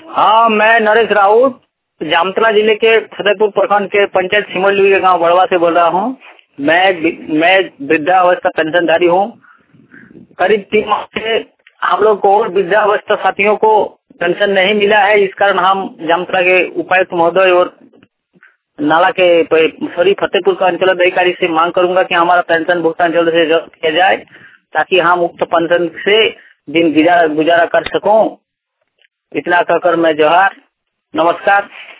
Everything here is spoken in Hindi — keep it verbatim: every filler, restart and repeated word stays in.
हाँ, मैं नरेश राउत जामतला जिले के फतेहपुर प्रखंड के पंचायत सिमरली के गांव बड़वा से बोल रहा हूँ। मैं मैं वृद्धावस्था पेंशनधारी हूँ। करीब तीन माह से हम लोग को वृद्धावस्था साथियों को पेंशन नहीं मिला है। इस कारण हम जामतला के उपायुक्त महोदय और नाला के सॉरी फतेहपुर का अंचल अधिकारी से मांग करूंगा कि हमारा पेंशन भुगतान जल्द से जल्द किया जाए, ताकि हम उक्त पेंशन से दिन गुजारा गुजारा कर सकूं। इतना कहकर मैं जोहार, नमस्कार।